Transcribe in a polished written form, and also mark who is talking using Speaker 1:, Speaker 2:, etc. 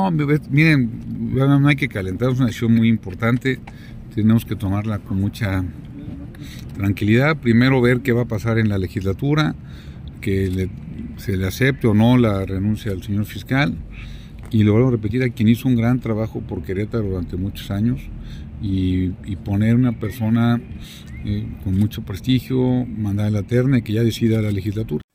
Speaker 1: No, miren, no hay que calentar, es una decisión muy importante, tenemos que tomarla con mucha tranquilidad. Primero ver qué va a pasar en la legislatura, que se le acepte o no la renuncia al señor fiscal, y luego repetir a quien hizo un gran trabajo por Querétaro durante muchos años, y poner una persona con mucho prestigio, mandar a la terna y que ya decida la legislatura.